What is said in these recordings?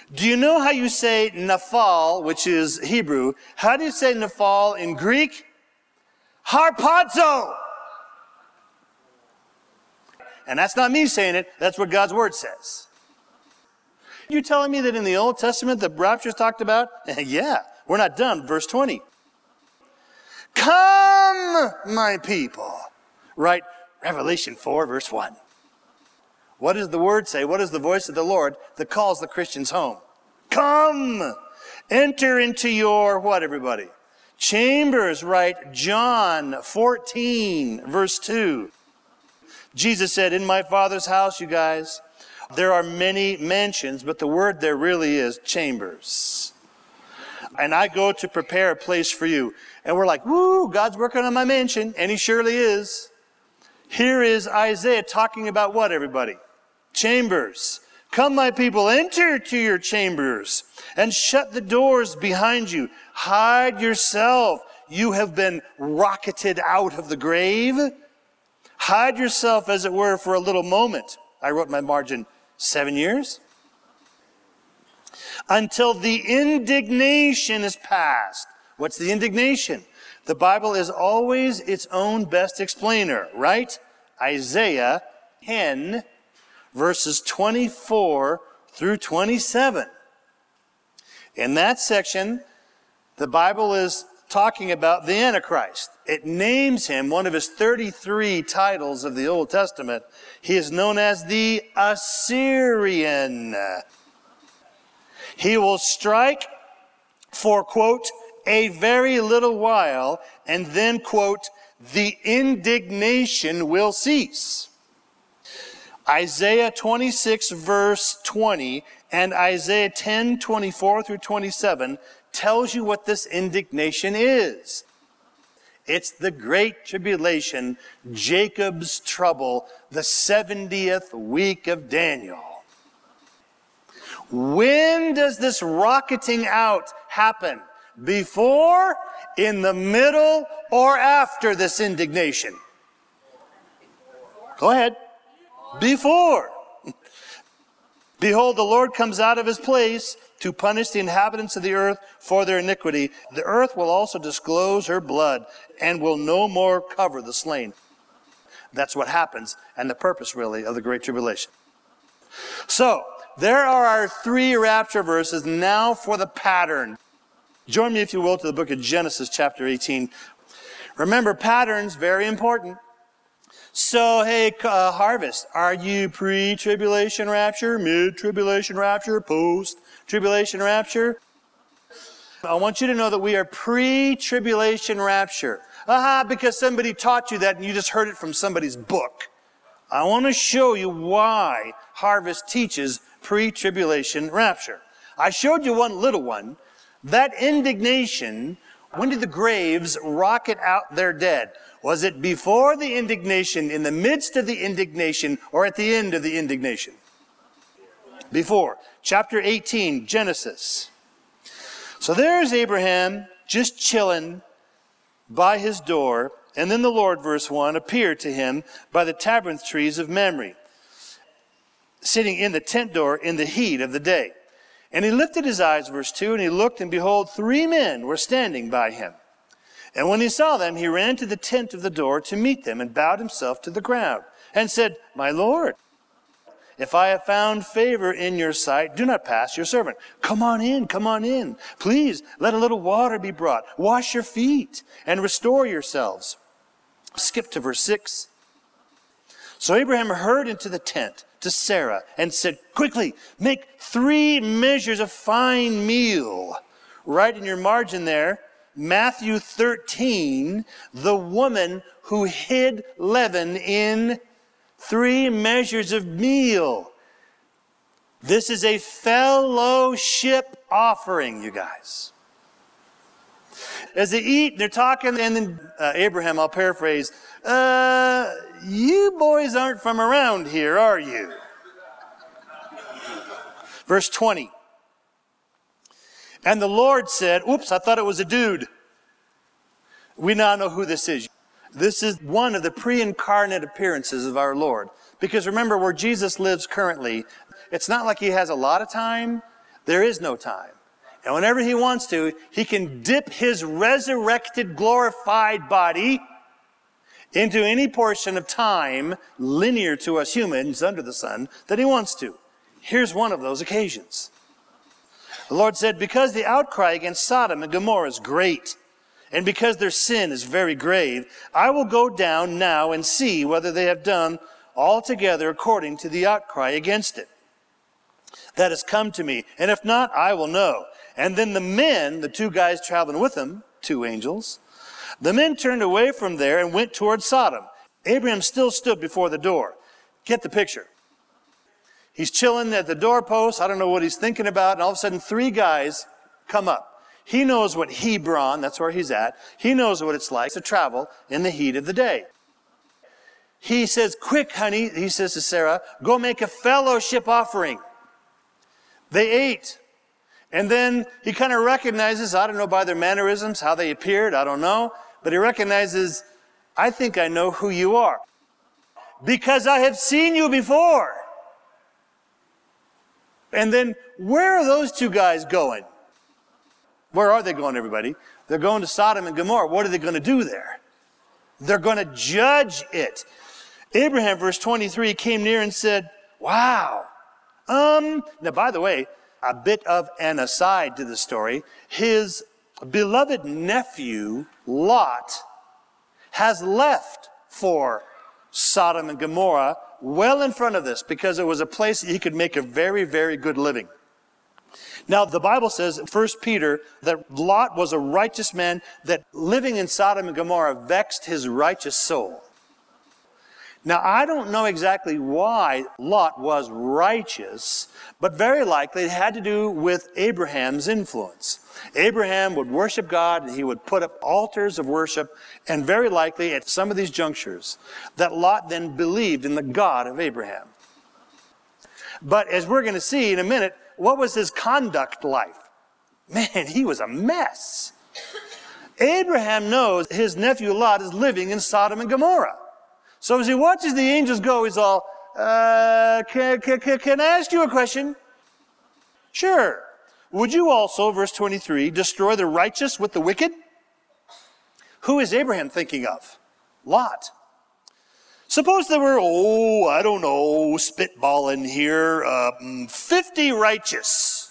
Do you know how you say Naphal, which is Hebrew? How do you say Naphal in Greek? Harpazo. And that's not me saying it. That's what God's Word says. You telling me that in the Old Testament the rapture is talked about? Yeah, we're not done. Verse 20. Come, my people. Right? Revelation 4, verse 1. What does the Word say? What is the voice of the Lord that calls the Christians home? Come, enter into your, what, everybody? Chambers, right? John 14, verse 2. Jesus said, in my Father's house, you guys, there are many mansions, but the word there really is chambers. And I go to prepare a place for you. And we're like, woo, God's working on my mansion. And He surely is. Here is Isaiah talking about what, everybody? Chambers. Come, my people, enter to your chambers and shut the doors behind you. Hide yourself. You have been rocketed out of the grave. Hide yourself, as it were, for a little moment. I wrote my margin, 7 years. Until the indignation is past. What's the indignation? The Bible is always its own best explainer, right? Isaiah 10, verses 24 through 27. In that section, the Bible is talking about the Antichrist. It names him one of his 33 titles of the Old Testament. He is known as the Assyrian. He will strike for, quote, a very little while, and then, quote, the indignation will cease. Isaiah 26, verse 20, and Isaiah 10, 24 through 27 tells you what this indignation is. It's the great tribulation, Jacob's trouble, the 70th week of Daniel. When does this rocketing out happen? Before, in the middle, or after this indignation? Go ahead. Before. Behold, the Lord comes out of His place to punish the inhabitants of the earth for their iniquity. The earth will also disclose her blood and will no more cover the slain. That's what happens, and the purpose, really, of the Great Tribulation. So, there are our 3 rapture verses. Now for the pattern. Join me, if you will, to the book of Genesis, chapter 18. Remember, patterns, very important. So, hey, Harvest, are you pre-tribulation rapture, mid-tribulation rapture, post-tribulation rapture? I want you to know that we are pre-tribulation rapture. Because somebody taught you that and you just heard it from somebody's book. I want to show you why Harvest teaches pre-tribulation rapture. I showed you one little one. That indignation, when did the graves rocket out their dead? Was it before the indignation, in the midst of the indignation, or at the end of the indignation? Before. Chapter 18, Genesis. So there's Abraham just chilling by his door, and then the Lord, verse 1, appeared to him by the terebinth trees of Mamre, sitting in the tent door in the heat of the day. And he lifted his eyes, verse 2, and he looked, and behold, 3 men were standing by him. And when he saw them, he ran to the tent of the door to meet them, and bowed himself to the ground, and said, My Lord, if I have found favor in your sight, do not pass your servant. Come on in, come on in. Please, let a little water be brought. Wash your feet, and restore yourselves. Skip to verse 6. So Abraham hurried into the tent to Sarah and said, Quickly, make 3 measures of fine meal. Right in your margin there, Matthew 13, the woman who hid leaven in 3 measures of meal. This is a fellowship offering, you guys. As they eat, they're talking, and then Abraham, I'll paraphrase, you boys aren't from around here, are you? Verse 20. And the Lord said, oops, I thought it was a dude. We now know who this is. This is one of the pre-incarnate appearances of our Lord. Because remember, where Jesus lives currently, it's not like He has a lot of time. There is no time. And whenever he wants to, he can dip his resurrected, glorified body into any portion of time linear to us humans under the sun that he wants to. Here's one of those occasions. The Lord said, because the outcry against Sodom and Gomorrah is great, and because their sin is very grave, I will go down now and see whether they have done altogether according to the outcry against it that has come to me. And if not, I will know. And then the men, the two guys traveling with him, two angels, the men turned away from there and went toward Sodom. Abraham still stood before the door. Get the picture. He's chilling at the doorpost. I don't know what he's thinking about. And all of a sudden, three guys come up. He knows what Hebron, that's where he's at. He knows what it's like to travel in the heat of the day. He says, quick, honey, he says to Sarah, go make a fellowship offering. They ate. And then he kind of recognizes, I don't know by their mannerisms, how they appeared, I don't know. But he recognizes, I think I know who you are. Because I have seen you before. And then, where are those two guys going? Where are they going, everybody? They're going to Sodom and Gomorrah. What are they going to do there? They're going to judge it. Abraham, verse 23, came near and said, wow. Now, by the way, a bit of an aside to the story. His beloved nephew, Lot, has left for Sodom and Gomorrah well in front of this because it was a place that he could make a very, very good living. Now, the Bible says in 1 Peter that Lot was a righteous man, that living in Sodom and Gomorrah vexed his righteous soul. Now, I don't know exactly why Lot was righteous, but very likely it had to do with Abraham's influence. Abraham would worship God, and he would put up altars of worship, and very likely at some of these junctures, that Lot then believed in the God of Abraham. But as we're going to see in a minute, what was his conduct like? Man, he was a mess. Abraham knows his nephew Lot is living in Sodom and Gomorrah. So as he watches the angels go, he's all, can I ask you a question? Sure. Would you also, verse 23, destroy the righteous with the wicked? Who is Abraham thinking of? Lot. Suppose there were, spitballing here, 50 righteous.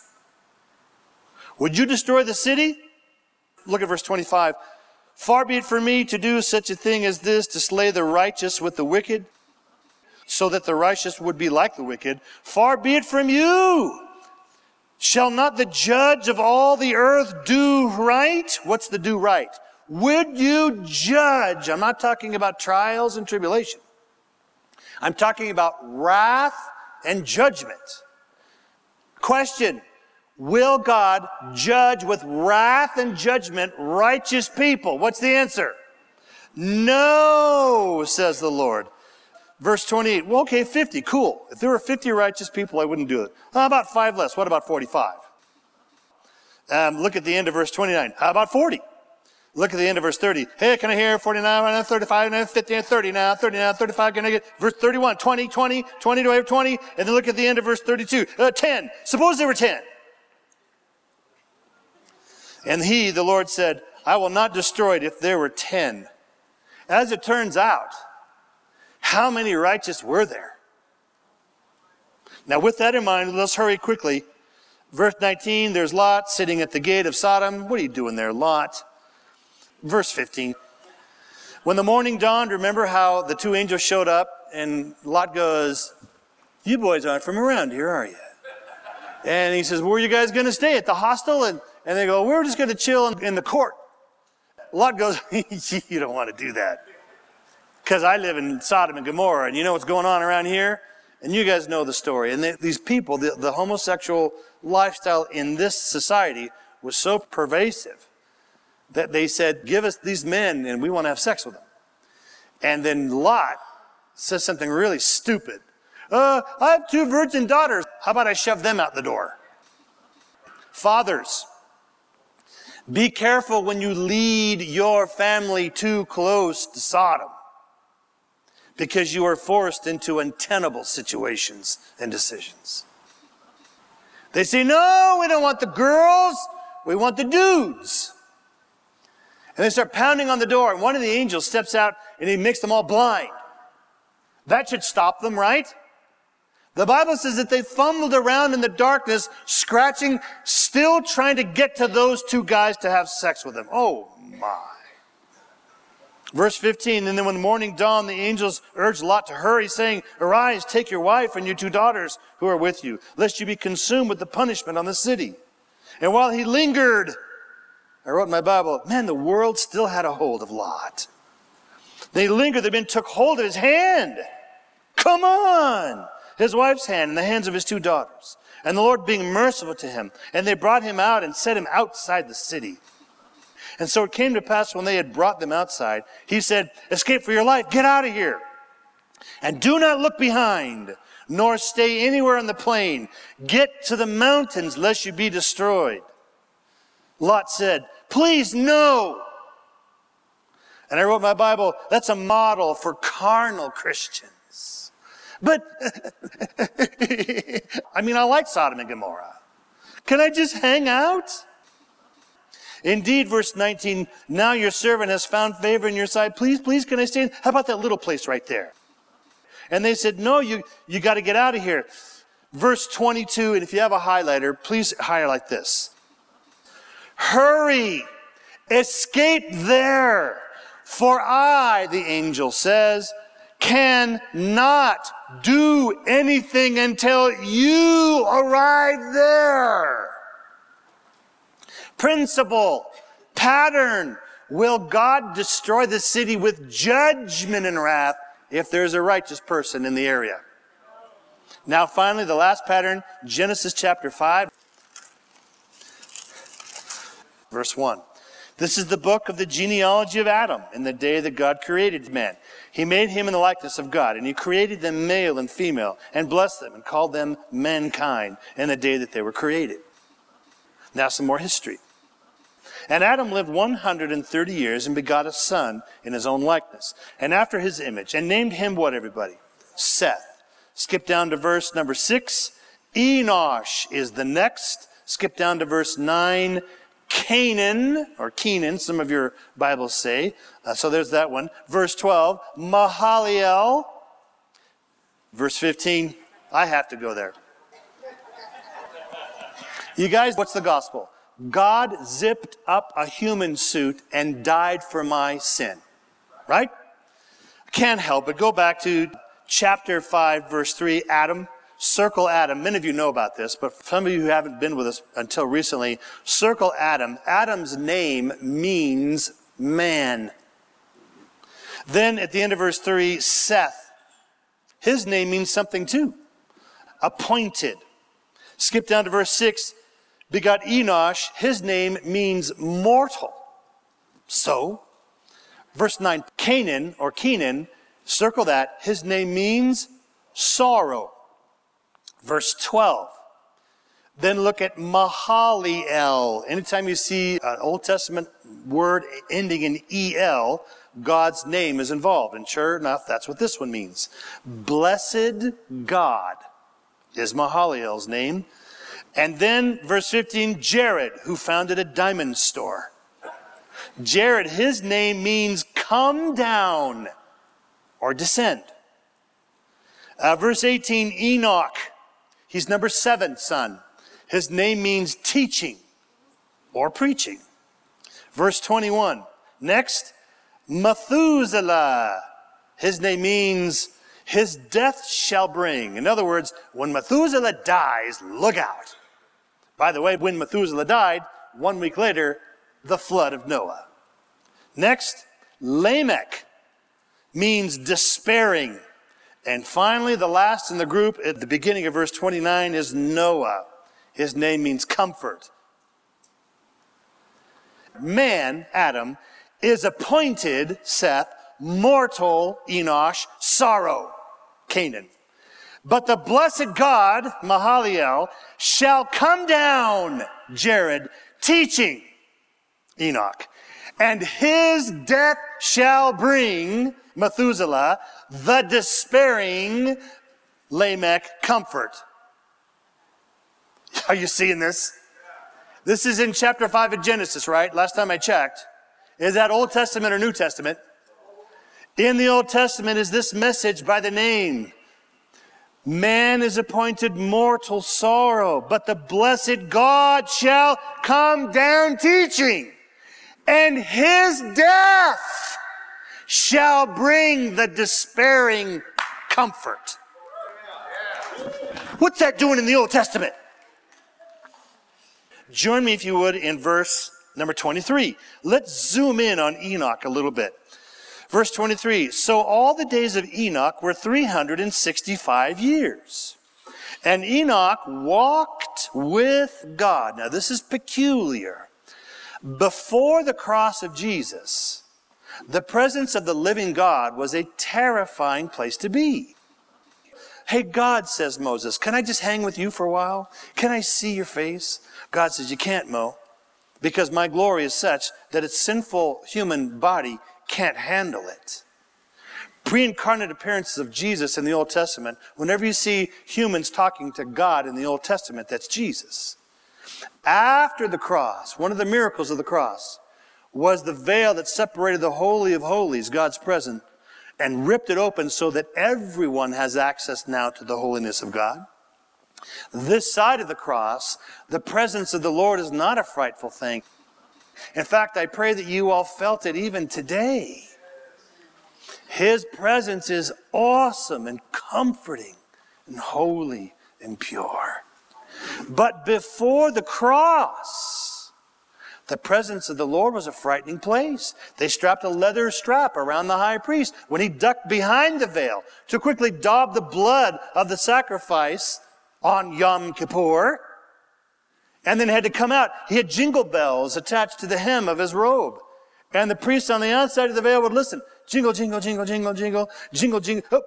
Would you destroy the city? Look at verse 25. Far be it from me to do such a thing as this, to slay the righteous with the wicked, so that the righteous would be like the wicked. Far be it from you. Shall not the judge of all the earth do right? What's the do right? Would you judge? I'm not talking about trials and tribulation. I'm talking about wrath and judgment. Question. Will God judge with wrath and judgment righteous people? What's the answer? No, says the Lord. Verse 28. Well, okay, 50. Cool. If there were 50 righteous people, I wouldn't do it. How about 5 less? What about 45? Look at the end of verse 29. How about 40? Look at the end of verse 30. Hey, can I hear 49, 35, 50, 30 now, 30 now, 35, can I get verse 31, 20, 20, 20, do I have 20? And then look at the end of verse 32. 10. Suppose there were 10. And he, the Lord, said, I will not destroy it if there were 10. As it turns out, how many righteous were there? Now, with that in mind, let's hurry quickly. Verse 19, there's Lot sitting at the gate of Sodom. What are you doing there, Lot? Verse 15. When the morning dawned, remember how the two angels showed up, and Lot goes, you boys aren't from around here, are you? And he says, where are you guys going to stay? At the hostel? And they go, we're just going to chill in the court. Lot goes, you don't want to do that. Because I live in Sodom and Gomorrah, and you know what's going on around here? And you guys know the story. And these people, the homosexual lifestyle in this society was so pervasive that they said, give us these men and we want to have sex with them. And then Lot says something really stupid. I have 2 virgin daughters. How about I shove them out the door? Fathers, be careful when you lead your family too close to Sodom, because you are forced into untenable situations and decisions. They say, no, we don't want the girls. We want the dudes. And they start pounding on the door, and one of the angels steps out, and he makes them all blind. That should stop them, right? The Bible says that they fumbled around in the darkness, scratching, still trying to get to those two guys to have sex with them. Oh, my. Verse 15, and then when the morning dawned, the angels urged Lot to hurry, saying, arise, take your wife and your 2 daughters who are with you, lest you be consumed with the punishment on the city. And while he lingered, I wrote in my Bible, man, the world still had a hold of Lot. They lingered, the men took hold of his hand. Come on! His wife's hand and the hands of his 2 daughters. And the Lord being merciful to him. And they brought him out and set him outside the city. And so it came to pass when they had brought them outside, he said, escape for your life, get out of here. And do not look behind, nor stay anywhere on the plain. Get to the mountains, lest you be destroyed. Lot said, please, no. And I wrote in my Bible, that's a model for carnal Christians. But, I mean, I like Sodom and Gomorrah. Can I just hang out? Indeed, verse 19, now your servant has found favor in your sight. Please, can I stay? How about that little place right there? And they said, no, you got to get out of here. Verse 22, and if you have a highlighter, please highlight this. Hurry, escape there, for I, the angel says, cannot do anything until you arrive there. Principle, pattern. Will God destroy the city with judgment and wrath if there's a righteous person in the area? Now finally, the last pattern, Genesis chapter 5, verse 1. This is the book of the genealogy of Adam in the day that God created man. He made him in the likeness of God, and he created them male and female, and blessed them, and called them mankind in the day that they were created. Now some more history. And Adam lived 130 years and begot a son in his own likeness, and after his image, and named him what, everybody? Seth. Skip down to verse number 6. Enosh is the next. Skip down to verse 9. Canaan, or Kenan, some of your Bibles say. So there's that one. Verse 12, Mahalalel. Verse 15, I have to go there. You guys, what's the gospel? God zipped up a human suit and died for my sin. Right? Can't help but go back to chapter 5, verse 3, Adam. Circle Adam. Many of you know about this, but some of you who haven't been with us until recently, circle Adam. Adam's name means man. Then at the end of verse 3, Seth. His name means something too. Appointed. Skip down to verse 6, begot Enosh. His name means mortal. So, verse 9, Canaan or Kenan, circle that. His name means sorrow. Verse 12. Then look at Mahalalel. Anytime you see an Old Testament word ending in E-L, God's name is involved. And sure enough, that's what this one means. Blessed God is Mahalalel's name. And then verse 15, Jared, who founded a diamond store. Jared, his name means come down or descend. Verse 18, Enoch. He's number 7 son. His name means teaching or preaching. Verse 21. Next, Methuselah. His name means his death shall bring. In other words, when Methuselah dies, look out. By the way, when Methuselah died, 1 week later, the flood of Noah. Next, Lamech means despairing. And finally, the last in the group at the beginning of verse 29 is Noah. His name means comfort. Man, Adam, is appointed, Seth, mortal, Enosh, sorrow, Canaan. But the blessed God, Mahalalel, shall come down, Jared, teaching, Enoch. And his death shall bring, Methuselah, the despairing Lamech, comfort. Are you seeing this? This is in chapter 5 of Genesis, right? Last time I checked. Is that Old Testament or New Testament? In the Old Testament is this message by the name. Man is appointed mortal sorrow, but the blessed God shall come down teaching, and his death shall bring the despairing comfort. What's that doing in the Old Testament? Join me, if you would, in verse number 23. Let's zoom in on Enoch a little bit. Verse 23, so all the days of Enoch were 365 years. And Enoch walked with God. Now this is peculiar. Before the cross of Jesus, the presence of the living God was a terrifying place to be. Hey, God, says Moses, can I just hang with you for a while? Can I see your face? God says, you can't, Mo, because my glory is such that its sinful human body can't handle it. Pre-incarnate appearances of Jesus in the Old Testament, whenever you see humans talking to God in the Old Testament, that's Jesus. After the cross, one of the miracles of the cross was the veil that separated the Holy of Holies, God's presence, and ripped it open so that everyone has access now to the holiness of God. This side of the cross, the presence of the Lord is not a frightful thing. In fact, I pray that you all felt it even today. His presence is awesome and comforting and holy and pure. But before the cross, the presence of the Lord was a frightening place. They strapped a leather strap around the high priest when he ducked behind the veil to quickly daub the blood of the sacrifice on Yom Kippur, and then had to come out. He had jingle bells attached to the hem of his robe. And the priest on the outside of the veil would listen. Jingle, jingle, jingle, jingle, jingle, jingle, jingle. Oh.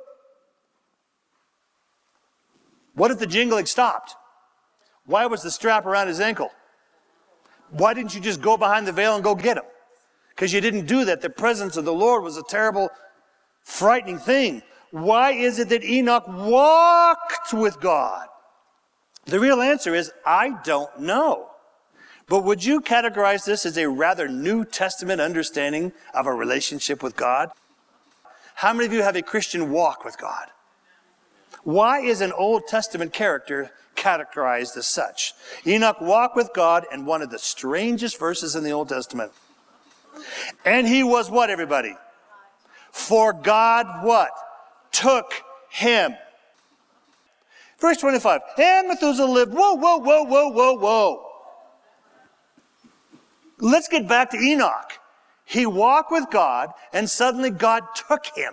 What if the jingling stopped? Why was the strap around his ankle? Why didn't you just go behind the veil and go get him? Because you didn't do that. The presence of the Lord was a terrible, frightening thing. Why is it that Enoch walked with God? The real answer is, I don't know. But would you categorize this as a rather New Testament understanding of a relationship with God? How many of you have a Christian walk with God? Why is an Old Testament character categorized as such? Enoch walked with God, and one of the strangest verses in the Old Testament. And he was what, everybody? For God what? Took him. Verse 25, and Methuselah lived, whoa. Let's get back to Enoch. He walked with God, and suddenly God took him.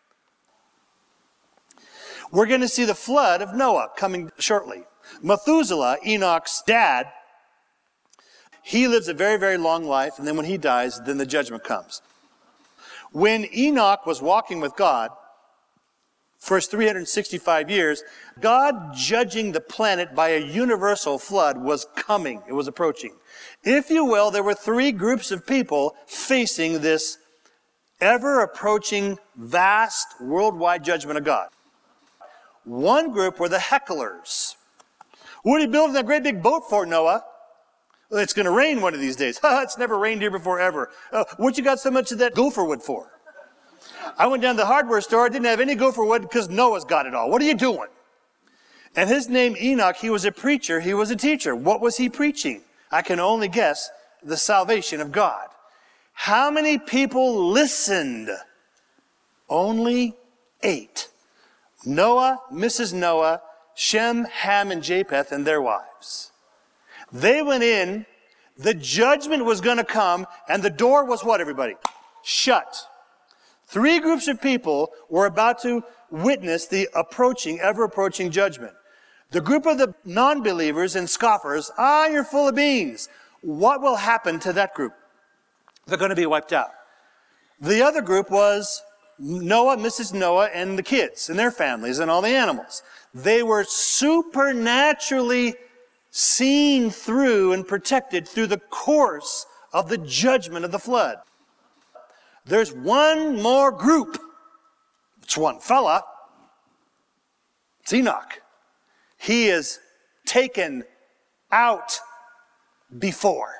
We're going to see the flood of Noah coming shortly. Methuselah, Enoch's dad, he lives a very, very long life, and then when he dies, then the judgment comes. When Enoch was walking with God, first 365 years, God judging the planet by a universal flood was coming. It was approaching. If you will, there were three groups of people facing this ever-approaching, vast, worldwide judgment of God. One group were the hecklers. What are you building that great big boat for, Noah? Well, it's going to rain one of these days. It's never rained here before, ever. What you got so much of that gopher wood for? I went down to the hardware store. I didn't have any gopher wood because Noah's got it all. What are you doing? And his name, Enoch, he was a preacher. He was a teacher. What was he preaching? I can only guess the salvation of God. How many people listened? Only 8. Noah, Mrs. Noah, Shem, Ham, and Japheth, and their wives. They went in. The judgment was going to come, and the door was what, everybody? Shut. 3 groups of people were about to witness the ever-approaching judgment. The group of the non-believers and scoffers, you're full of beans. What will happen to that group? They're going to be wiped out. The other group was Noah, Mrs. Noah, and the kids and their families and all the animals. They were supernaturally seen through and protected through the course of the judgment of the flood. There's one more group. It's one fella. It's Enoch. He is taken out before.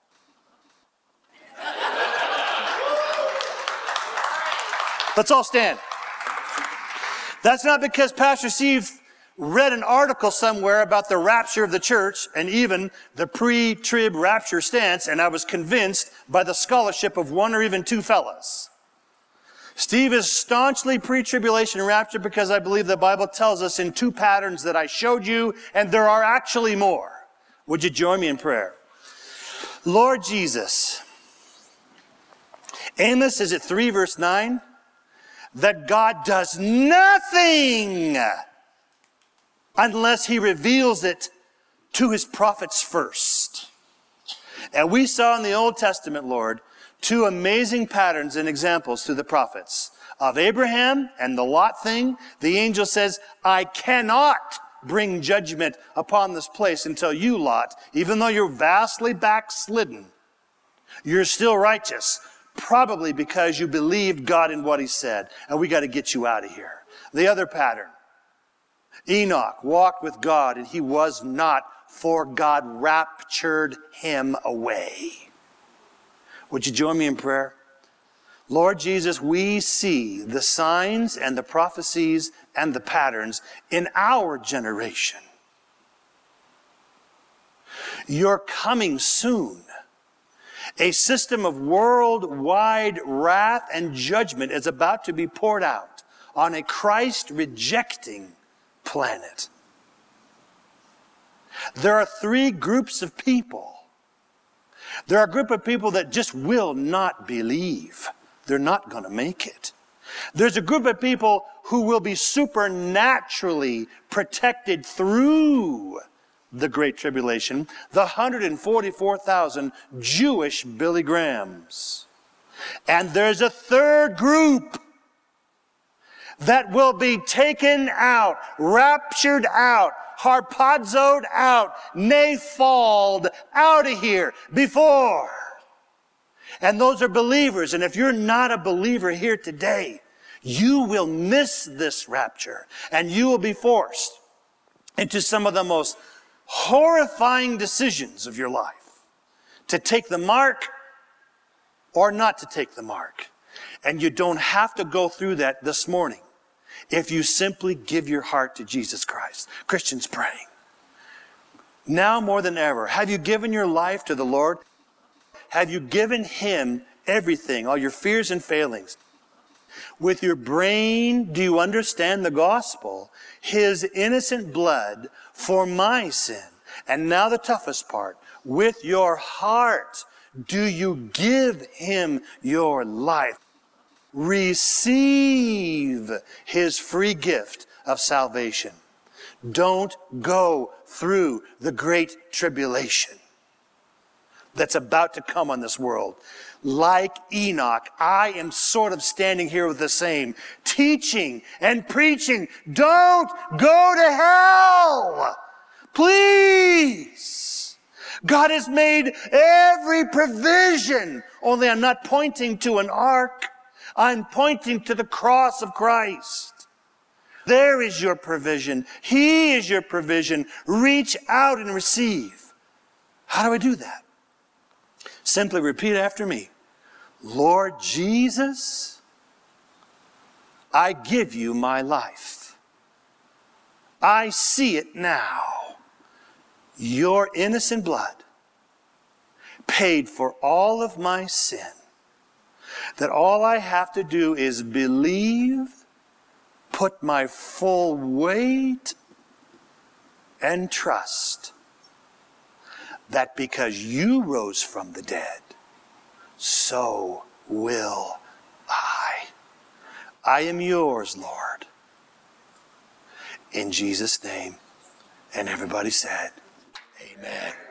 Let's all stand. That's not because Pastor Steve read an article somewhere about the rapture of the church and even the pre-trib rapture stance, and I was convinced by the scholarship of one or even two fellas. Steve is staunchly pre-tribulation rapture because I believe the Bible tells us in two patterns that I showed you, and there are actually more. Would you join me in prayer? Lord Jesus, Amos, is it 3 verse 9? That God does nothing unless he reveals it to his prophets first. And we saw in the Old Testament, Lord, two amazing patterns and examples through the prophets. Of Abraham and the Lot thing, the angel says, I cannot bring judgment upon this place until you, Lot, even though you're vastly backslidden, you're still righteous, probably because you believed God in what he said, and we got to get you out of here. The other pattern, Enoch walked with God, and he was not, for God raptured him away. Would you join me in prayer? Lord Jesus, we see the signs and the prophecies and the patterns in our generation. You're coming soon. A system of worldwide wrath and judgment is about to be poured out on a Christ-rejecting planet. There are three groups of people. There are a group of people that just will not believe. They're not going to make it. There's a group of people who will be supernaturally protected through the Great Tribulation, the 144,000 Jewish Billy Grahams. And there's a third group that will be taken out, raptured out, harpazoed out, naphalled out of here before. And those are believers. And if you're not a believer here today, you will miss this rapture. And you will be forced into some of the most horrifying decisions of your life. To take the mark or not to take the mark. And you don't have to go through that this morning if you simply give your heart to Jesus Christ. Christians praying. Now more than ever, have you given your life to the Lord? Have you given him everything, all your fears and failings? With your brain, do you understand the gospel? His innocent blood for my sin. And now the toughest part. With your heart, do you give him your life? Receive his free gift of salvation. Don't go through the great tribulation that's about to come on this world. Like Enoch, I am sort of standing here with the same, teaching and preaching. Don't go to hell. Please. God has made every provision. Only I'm not pointing to an ark. I'm pointing to the cross of Christ. There is your provision. He is your provision. Reach out and receive. How do I do that? Simply repeat after me. Lord Jesus, I give you my life. I see it now. Your innocent blood paid for all of my sin. That all I have to do is believe, put my full weight, and trust that because you rose from the dead, so will I. I am yours, Lord. In Jesus' name. And everybody said, amen.